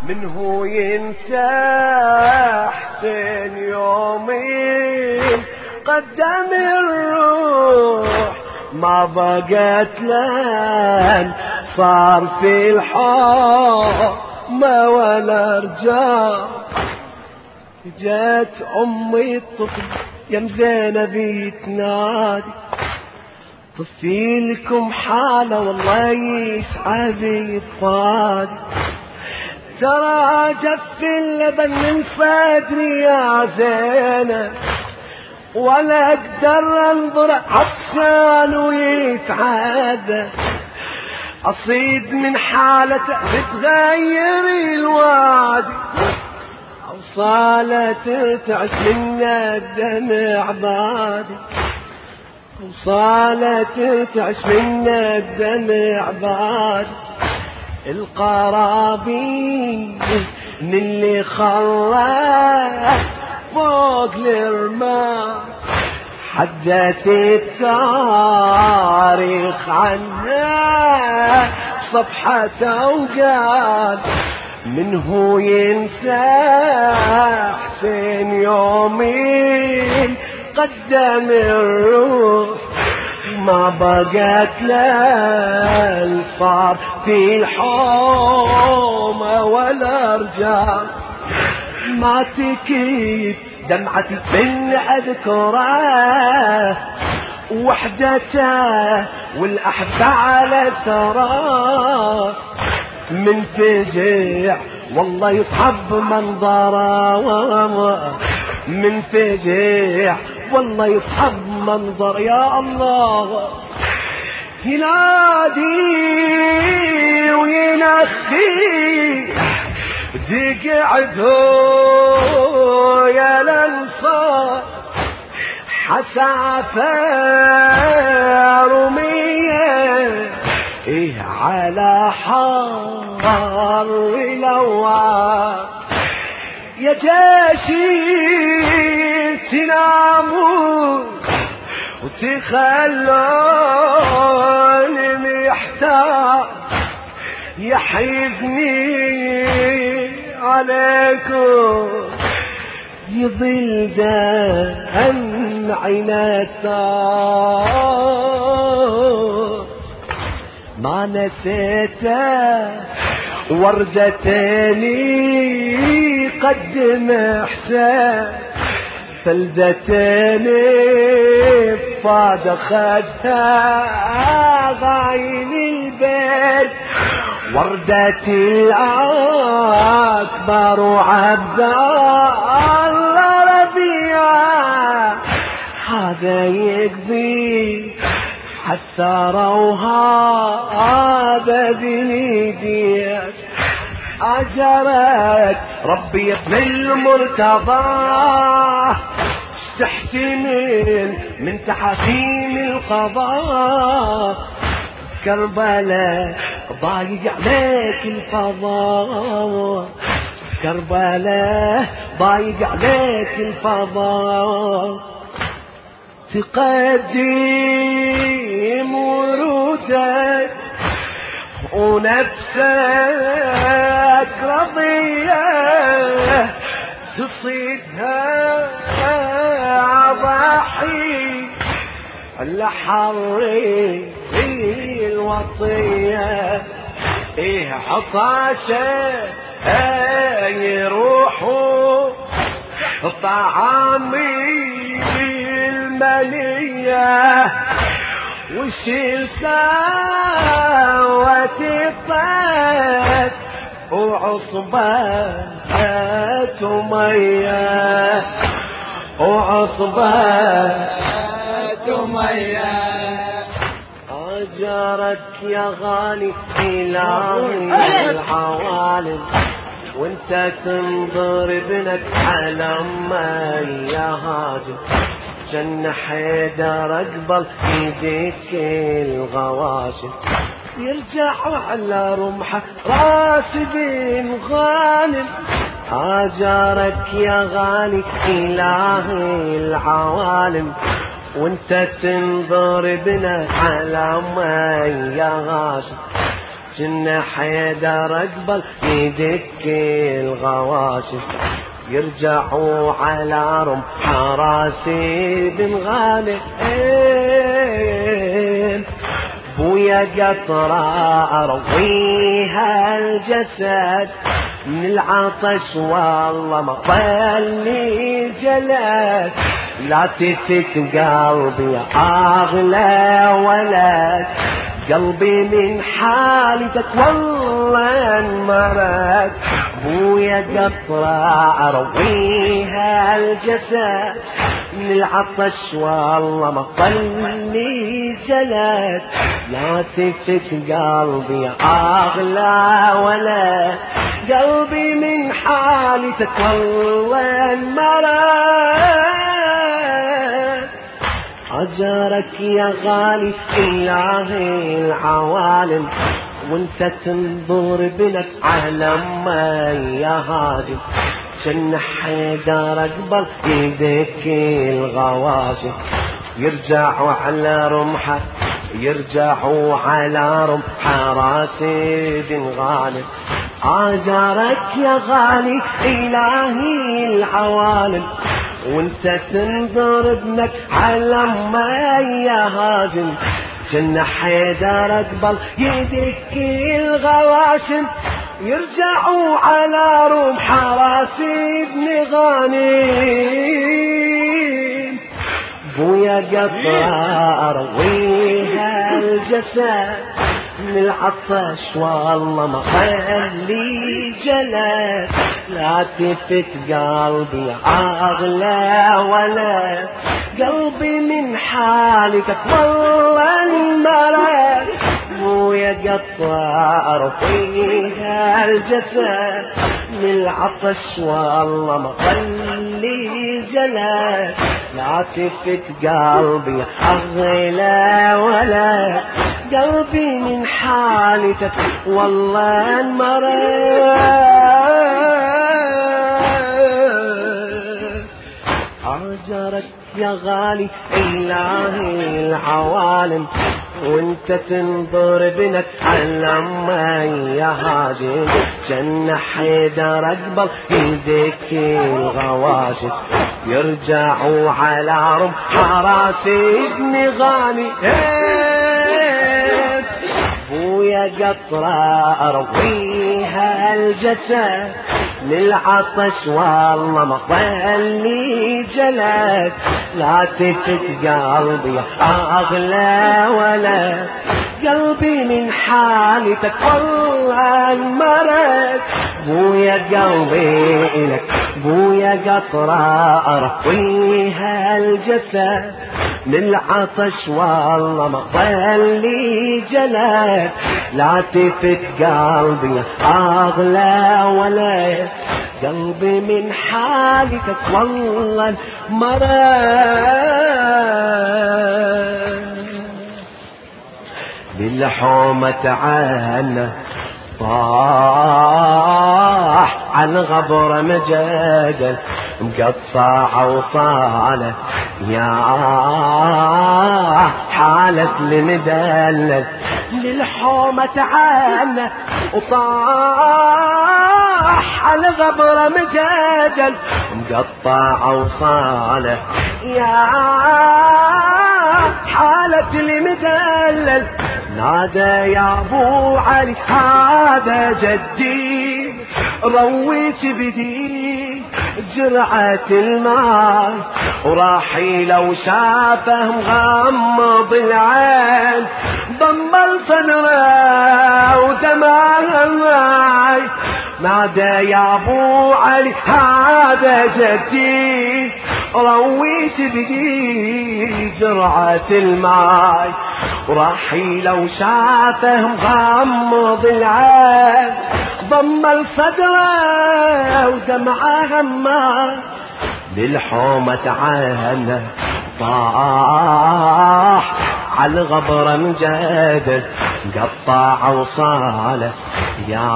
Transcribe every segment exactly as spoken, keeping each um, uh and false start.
منه ينسى حسين يومين قدم الروح ما بقت لان صار في الحال ما ولا رجال. جات امي الطفل يا مزينب تنادي طفي لكم حاله والله يسعد فؤادي ترى جف اللبن من صدري يا زينب ولا اقدر انظر عطشان ويتعدى اصيد من حالته تتغير الوادي اوصاله ترتعش من الدمع بادي اوصاله ترتعش من الدمع بادي. القرابين من اللي خرج فوق الرمال حدث التاريخ عنها صفحته وقال منه ينسى حسين يومين قدم الروح ما بقت لا صار في الحومة ولا رجال. ما تكيد دمعتي من أذكره وحدته والأحبة على ثراه من فجع والله يصحب منظره من فجع والله يصحب منظر. يا الله ينادي وينخي تقعدوا يا الانصار حسافة رمية إيه على حار لوعة يا جيشي تناموا وتخلوني محتار يحيفني عليكم يظل دمعي نثار. ما نسيته وردتين قدم حسين فلدتين فاد خدها غاين البيت وردتي الأكبر وعبد الله ربيعه هذا يقضي حتى روها هذا بنيديك أجرك ربي ابن المرتضى تحتمل من تحاكيم القضاء كربلاء ضايق عليك الفضاء كربلاء ضايق عليك الفضاء تقدم ورودك ونفسك رضية تصيدها ضحي الحري الوطية ايه عطاشة يروحوا طعامي المالية وشيل ساوة الطيب وعصبات مية وعصبات مية أجرك يا غالي إلهي العوالم وانت تنظر ابنك على ما يا هاجم جن حيدر اقبل ايديك الغواشم يرجع على رمحه راسبين غانم هاجرك يا غالي إلهي العوالم وانت تنظر بنا على ما يا غاشم كنا حيدر اقبل يدك الغواشم يرجعوا على رمح راسي بن غالب بويا قطرة ارويها الجسد من العطش والله ما ظلني جلد لا تفت قلبي يا اغلى ولد قلبي من حالتك والله انمرد بويا قطرة ارويها الجسد من العطش والله ما ظلني جلد لا تفت قلبي يا اغلى ولد قلبي من حالتك والله انمرد أجرك يا غالي إلهي العوالم وانت تنظر بنك على ما يا هاجم جن حيدر اقبل يدك الغواشم يرجعوا على رمحه يرجعوا على رمحه راسي بن غالب أجرك يا غالي إلهي العوالم وانت تنظر ابنك على ما يهاجم جن حيدر اقبل يدك الغواشم يرجعوا على رمح راسي ابن غانم بويا قطرة ارويها الجسد من العطش والله ما خلي جلد لا تفت قلبي يا اغلى ولد قلبي من حالتك والله انمرد بويا قطرة ارويها الجسد من العطش والله ما خلي جلد لا تفت قلبي يا اغلى ولد قلبي من حالتك والله انمرد أجرك يا غالي إلهي العوالم وانت تنظر بنك على ما يهاجم جن حيدر اقبل يدك الغواشم يرجعوا على رمح راسي ابن غالي بويا قطرة ارويها الجسد من العطش والله ما ظلني جلد لا تفت قلبي يا اغلى ولد قلبي من حالتك والله انمرد بويا قلبي الك بويا قطرة ارويها الجسد من العطش والله ما ظلني جلد لا تفت قلبي يا اغلى ولد قلبي من حالتك والله انمرد بالحومة عنا طاح على الغبر مجدل مقطع وصاله يا حالة المدلل للحومة عنا وطاح على الغبر مجدل مقطع وصاله يا حالة المدلل نادى يا ابو علي هذا جدي رويت بدي جرعة الماء وراحي لو شافه مغمض العين ضم الصدر ودمعه معي نادى يا ابو علي هذا جدي رويت بدي جرعة الماء وراحي لو شافه مغمض العين ضم الصدر ودمعه معي للحومة عانه طاح على الغبر مجدد قطع وصاله يا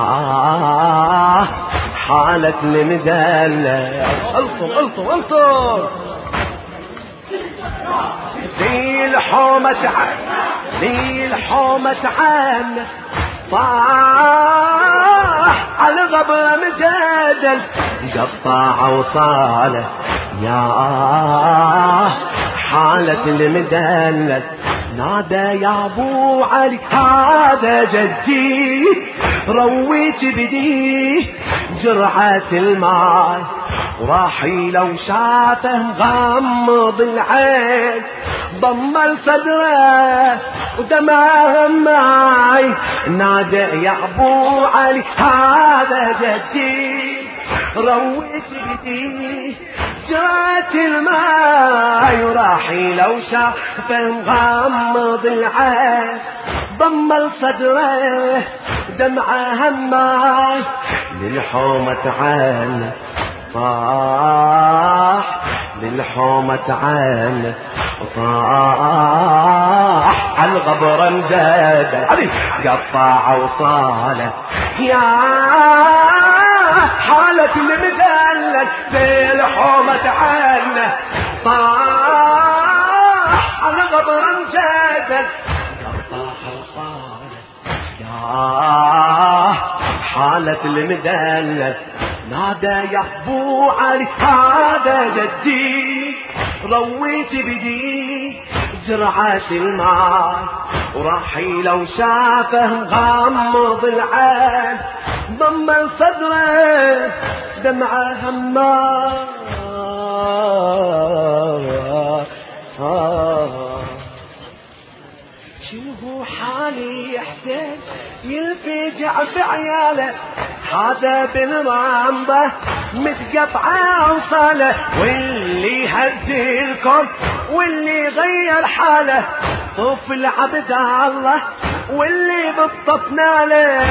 حالة المدلل الطم الطم الطم ذي الحومة عانه ذي الحومة عانه طاح على غبر مجادل قطع وصاله يا حالة المدلل نادى يا ابو علي هذا جدي رويت بديه جرعة الماء وراحي لو شافه غمض العين ضم الصدره ودمعه معي نادى يا ابو علي هذا جدي رويت بديه جرعة الماء وراحي لو شافه غمض العين ضم الصدره دمعه معي للحومة عين طاح للحومة عين طاح عالغبر انجاد قطع وصاله يا حالة المدلل بالحومة عين طاح عالغبر انجاد قطع وصاله يا حالة المدلل نادى يا ابو علي هذا جدي رويت بدي جرعة الماء وراحي لو شافه غمض العين ضم صدره دمعه همار شنو حالي حسين يلفجع في عياله هذا بالرامبة متقطعة وصاله واللي هزلكم واللي غير حاله طفل عبد الله واللي بالطفنا له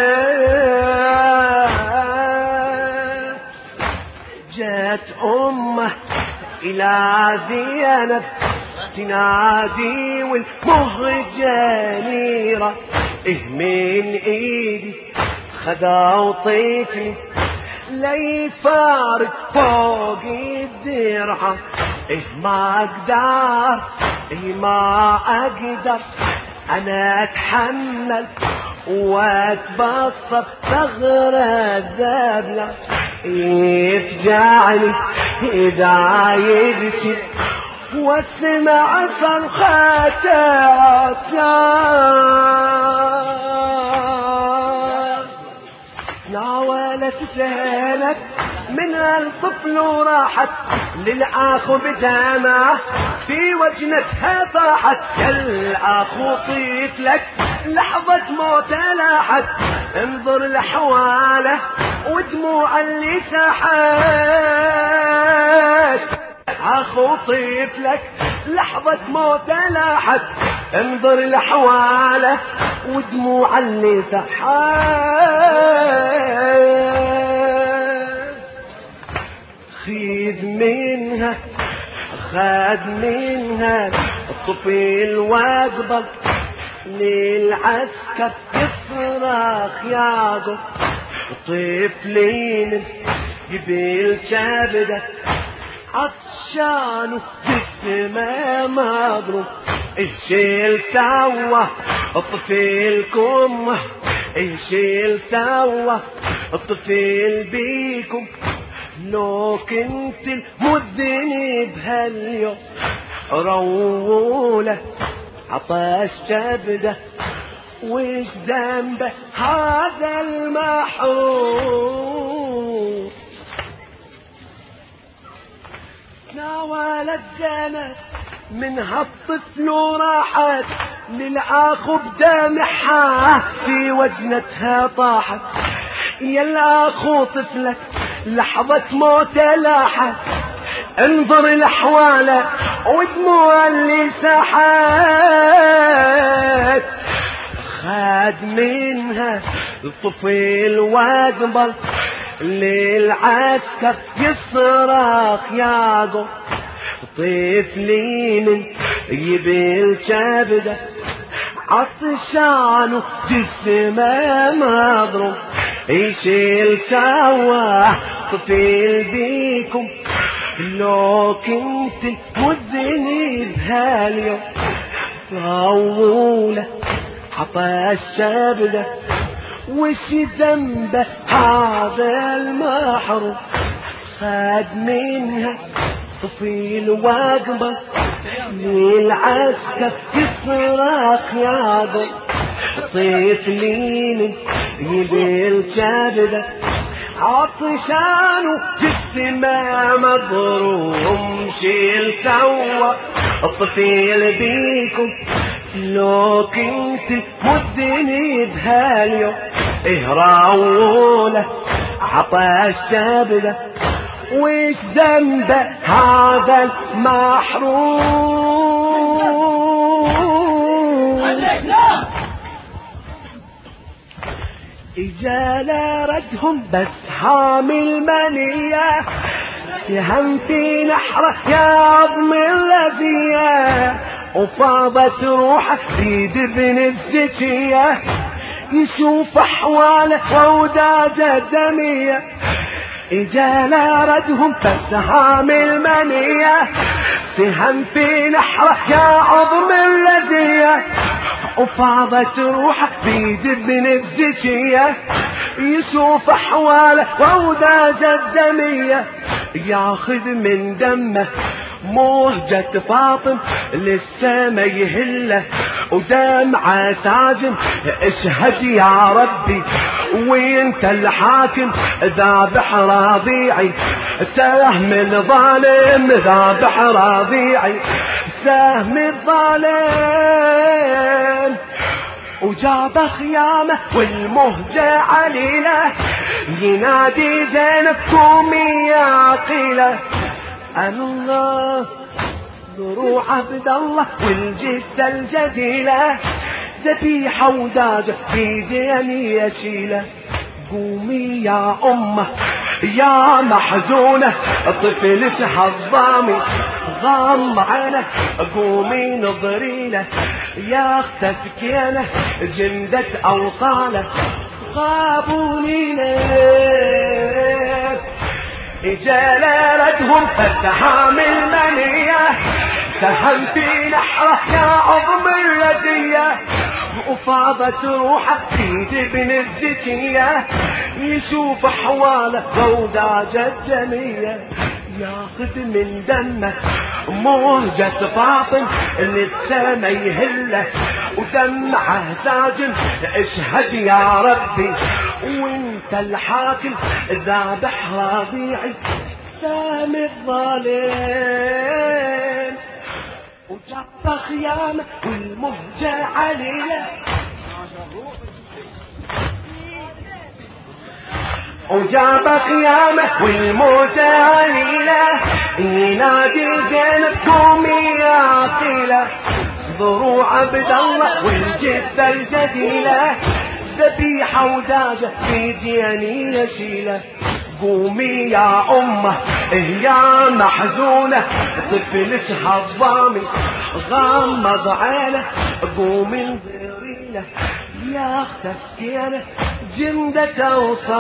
جات امه الى زينب تنادي والمهجة نيرة إيه من ايدي خدا وطيتني لي فارق فوق الدرعة إيه ما اقدر إيه ما اقدر انا اتحمل واتبسط ثغر الذبلة يفجعني اذا يبكي واسمع صرخات ناولت زينب من الطفل وراحت للأخ بدمعه في وجنتها طاحت الأخ طيت لك لحظة موت لاحت انظر لحواله ودموع اللي ساحت اخو طفلك لحظة موت لاحت انظر لحواله ودموع اللي سحات خذ منها خذ منها الطفل واقبل للعسكر يصرخ ياقو طفلين قبل كبده عطشان جسمه مضروب الشيل سوا الطفلكم الشيل سوا الطفل بيكم لو كنت المذنب هاليوم روله عطش كبده وش ذنبه هذا المحروم ناولت زينب من هالطفل وراحت للأخ بدمعها في وجنتها طاحت يا الأخ طفلك لحظة موته لاحت انظر لحواله ودموع اللي ساحت خاد منها الطفل واقبل للعسكر يصرخ ياقو طفلين يبل كبده عطشان جسمه مضروب يشيل سوا طفل بيكم لو كنت مذنب هاليوم طوله حطى الشبلة وش ذنبه هذا المحروم خد منها طفيل واقبل للعسكر يصرخ يا ضي طفلين يبي الشبلة عطشان جسمه مضروم شيل سوا الطفيل بيكم لو كنت مدني بهاليوم اهراوله عطى الشبلة وش ذنبه هذا المحروم اجالا ردهم بس حامل منية يهم في نحره يا عظم الذية وفاضت روحه في دبن الزكية يشوف احواله ووداجه دمية اجالا ردهم بس حامل منية سهم في نحره يا عظم الذية وفاضت روحه في دبن الزكية يشوف احواله ووداجه الدمية ياخذ من دمه موجة فاطم للسما يهله ودمعة ساجن اشهد يا ربي وانت الحاكم ذابح رضيعي سهم الظالم ذابح رضيعي سهم الظالم وجاب خيامه والمهجة عليله ينادي زينب قومي يا عقيله أنا الله ضروع عبد الله والجثة الجديلة ذبيحة وداجة في ديني يشيله قومي يا أمه يا محزونة طفل حظامي غام عينه قومي نظري له يا اخت سكينه جندة أوصاله غابوني ليه اجالا ردهم فسحام المنية سهم في نحره يا عظم الردية وفاضت روحه في دبن الزكية يشوف احواله ووداجه الدمية ياخذ من دمه موجة فاطم للسما يهله ودمعه ساجن اشهد يا ربي وانت الحاكم ذابح رضيعي سام الظالم وجاب خيامه والمهجة عليه وجاب خيامه والموت عليله ينادي زينب قومي يا عقيله ضروع عبد الله والجثة الجديلة ذبيحة وداجة في ديني يشيله قومي يا أمه يا محزونة طفل حظامي غمض عينه قومي انظري له يا اخت سكينة جندة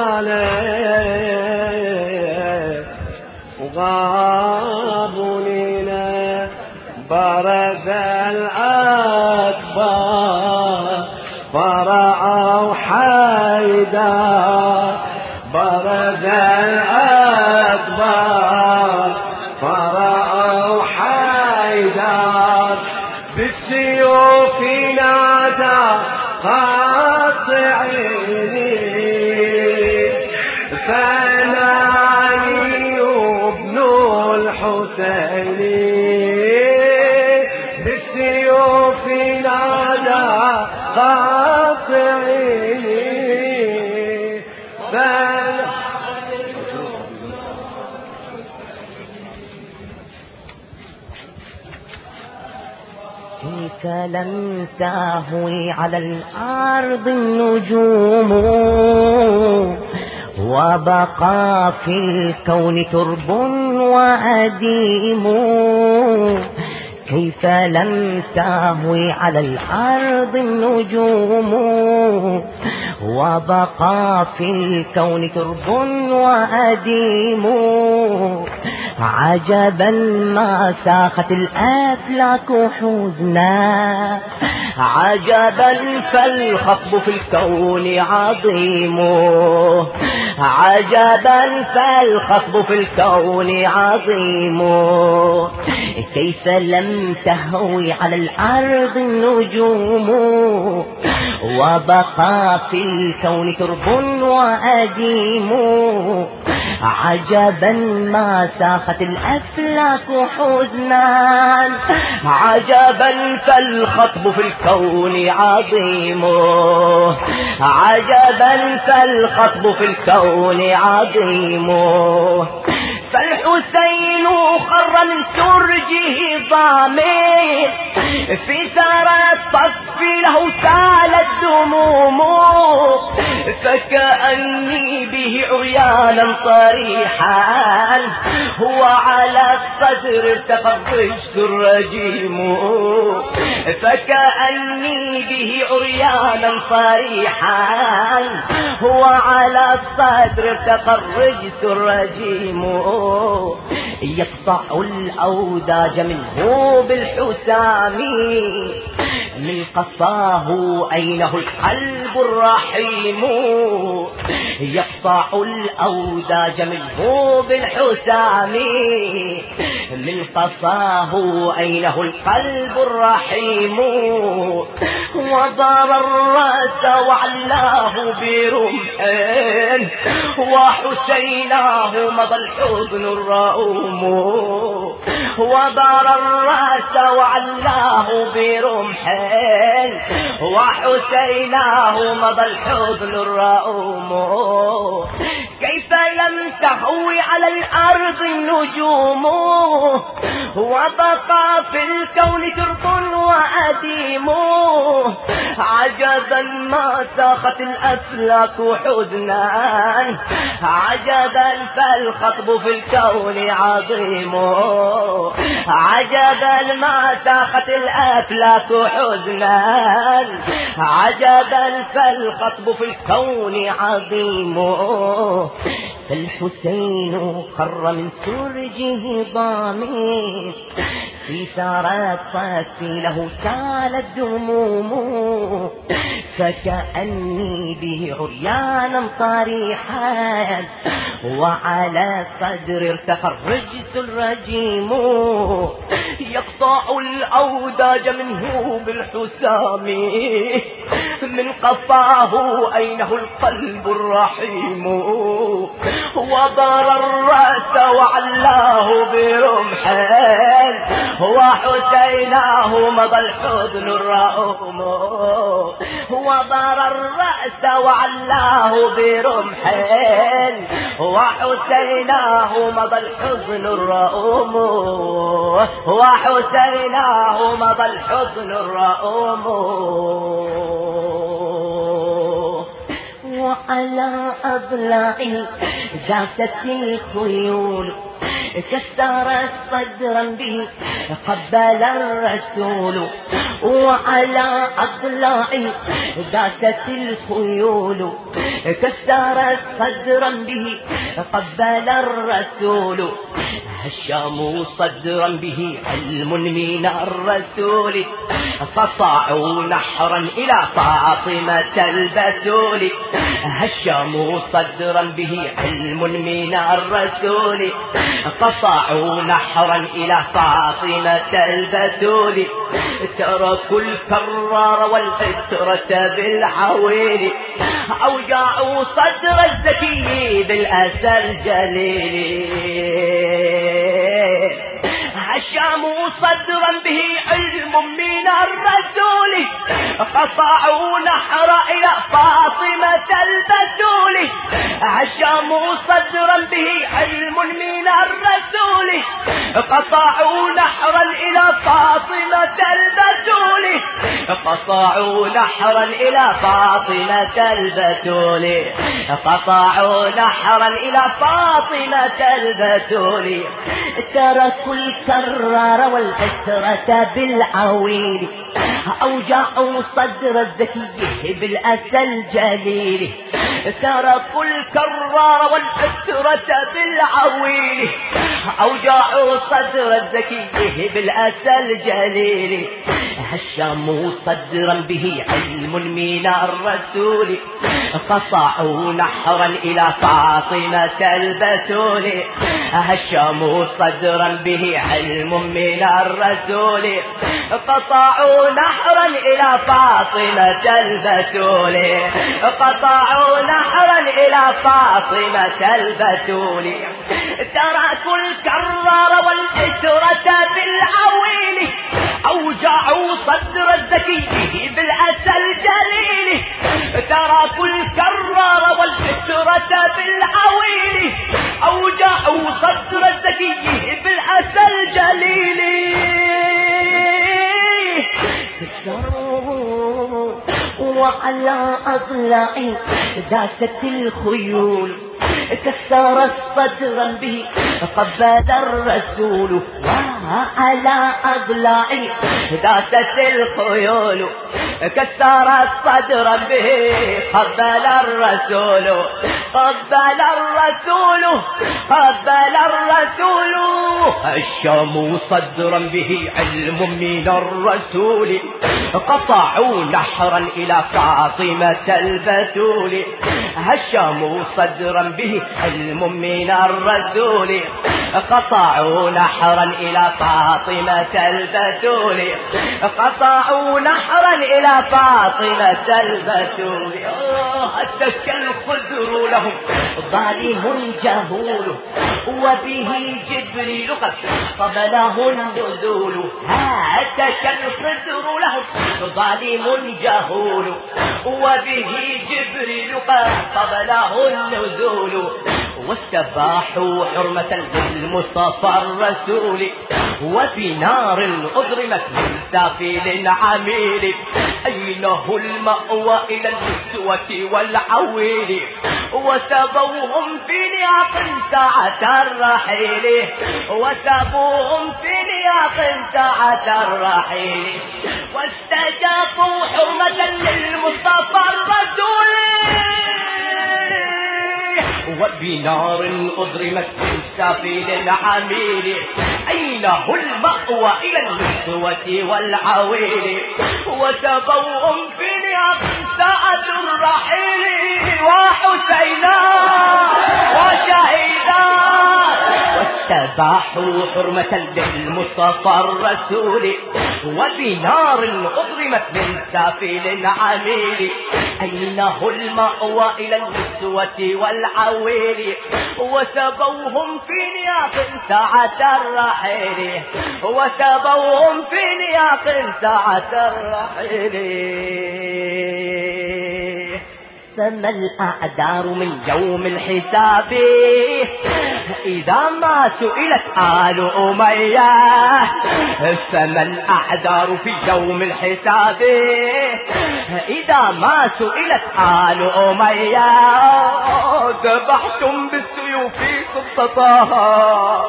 وصاله وغابوني له برز الأكبر فرأوا حيدر برز الأكبر فرأوا حيدر بالسيوف نادى قاطعيني فناني ابن الحسين بالسيوف نادى قاطعيني كيف لن تهوي على الأرض النجوم وبقى في الكون ترب وعديم كيف لن تهوي على الأرض النجوم وبقى في الكون ترب وأديم. عجبا ما ساخت الأفلاك حزنا، عجبا فالخطب في الكون عظيم. عجبا فالخطب في الكون عظيم. كيف لم تهوي على الأرض النجوم، وبقى في الكون ترب وأديم. عجبا ما ساخت الأفلاك حزنا، عجبا فالخطب في الكون عظيم. عجبا فالخطب في الكون عظيم. فالحسين خر من سرجه ضامن، في ثرى الطف له سالت دموم. فكأني به عريانا طريحا، هو على الصدر ارتقى الرجس الرجيم. فكأني به عريانا طريحا، هو على الصدر ارتقى الرجس الرجيم. يقطع الأوداج منه بالحسام، من قفاه أينه القلب الرحيم. يقطع الأوداج منه بالحسام، من قفاه أينه القلب الرحيم. وضر الرأس وعلاه برمح، وحسيناه مضى الحزن الرؤوم. وضر الرأس وعلاه برمح، وحسيناه مضى الحزن الرؤوم. كيف لم تهوي على الأرض النجوم، وبقى في الكون ترب وأديم. عجبا ما ساخت الأفلاك حزنا، عجبا فالخطب في الكون عظيم. عجبا ما ساخت الأفلاك حزنا، عجبا فالخطب في الكون عظيم. فالحسين خر من سرجه ضامن، في ثارات صافي له سالت دموم. فكأني به عريانا طريحا، وعلى صدر ارتقى الرجس الرجيم. يقطع الأوداج منه بالحسام، من قفاه أينه القلب الرحيم. وضر الرأس وعلاه برمح، وحسيناه مضى الحزن الرؤوم. وضر الرأس وعلاه برمح، وحسيناه مضى الحزن الرؤوم. وحسيناه مضى الحزن الرؤوم. وعلى أضلاعه جاست الخيول، كسرت صدرا به قبل الرسول. وعلى أضلاعه جاست الخيول، كسرت صدرا به قبل الرسول. هشموا صدرا به علم من الرسول، فطاعوا نحرا إلى فاطمة البتول. هشموا صدرا به علم من الرسول، فطاعوا نحرا إلى فاطمة البتول. تركوا الكرار والفترة بالعويل، أوجعوا صدر الزكي بالأسى الجليل. هشموا صدرا به علم من الرسول، قطعوا نحر إلى فاطمة البتول. هشموا صدرا به علم من الرسول، قطعوا نحرا إلى فاطمة البتول. قطعوا نحرا إلى فاطمة البتول. قطعوا نحرا إلى فاطمة البتول. تركوا الكرار والأسرة بالعويل، أوجع صدر الذكي بالأسى الجليل تركوا الكرار والأسرة بالعويل أوجع صدر الذكي بالأسى الجليل هشموا صدرا به علم من الرسول قطعوا نحرا إلى فاطمة البتول هشموا صدرا به علم من الرسول قطعوا نحرا إلى فاطمة البتول قطعوا نحرا إلى فاطمة البتول تركوا الكرار والإسرة بالعويل أوجعوا صدر الذكي بالأسى الجليل تركوا الكرار والإسرة بالعويل أوجعوا صدر الذكي بالأسى الجليل كسروا وعلى أضلاع داست الخيول كسر الصدر به قبل الرسول وعلى أضلاعي داست الخيول كسر الصدر به قبل الرسول قبل الرسول قبل الرسول هشموا صدرا به علم من الرسول قطعوا نحرا إلى فاطمة البتول هشموا صدرا به علم من الرسول قطعوا نحرا إلى فاطمة البتول قطعوا نحرا إلى فاطمة البتول هتك الخضر لهم ظالم جهول وبه جبريل قد قبله النزول هتك الخضر لهم ظالم جهول وبه جبريل قد قبله النزول واستباحوا حرمة للمصطفى الرسول وبنار أضرمت من سافل عميل أينه المأوى إلى النسوة والعويل وسبوهم في نياق ساعة الرحيل وسبوهم في نياق ساعة الرحيل واستجابوا حرمة للمصطفى الرسول وبنار أضرمت من سافل عميل أينه المأوى إلى النسوة والعويل وسبوهم في نياق ساعة الرحيل وحسينا وشهيدا واستباحوا حرمة للمصطفى الرسول وبنار أضرمت من سافل عميل أينه المأوى إلى النسوة والعويل وسبوهم في نياق ساعة الرحيل وسبوهم في نياق ساعة الرحيل سمى الأعذار من يوم الحساب إذا ما سئلت آل أمية سمى الأعذار في يوم الحساب إذا ما سئلت آل أمية ذبحتم بالسيوف سلطتها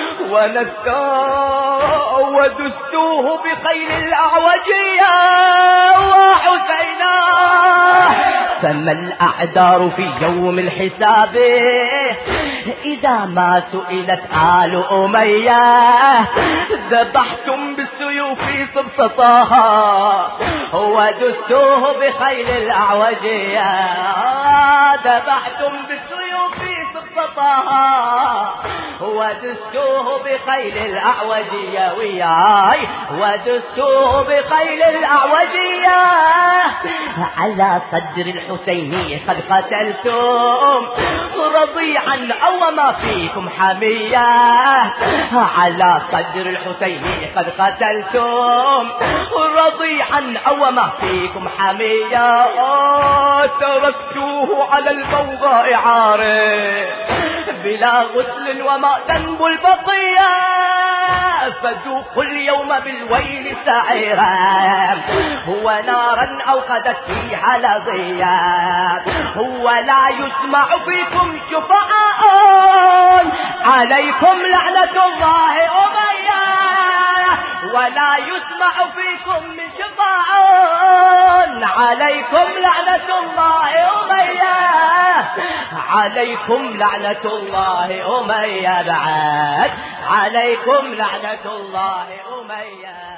ونساه ودستوه بخيل الأعوجية وحسينا سمى الأعذار في يوم الحساب إذا ما سئلت آل أمية ذبحتم بالسيوف سبطتها ودستوه بخيل الأعوجية ذبحتم بالسيوف سبطتها ودستوه بخيل الأعوجية وياي ودستوه بخيل الأعوجية على صدر الحسيني قد قتلتم رضيعا أو ما فيكم حمية على صدر الحسيني قد قتلتم رضيعا أو ما فيكم حمية تركتوه على البوغاء عارف بلا غسل وما ذنب البقية فذوقوا اليوم بالويل سعيرا هو نارا أوقدت فيها لظيا هو لا يسمع فيكم شفعاء عليكم لعنة الله أمية ولا يسمع فيكم من شفاع. عليكم لعنة الله أمية، عليكم لعنة الله أمية بعد، عليكم لعنة الله أمية.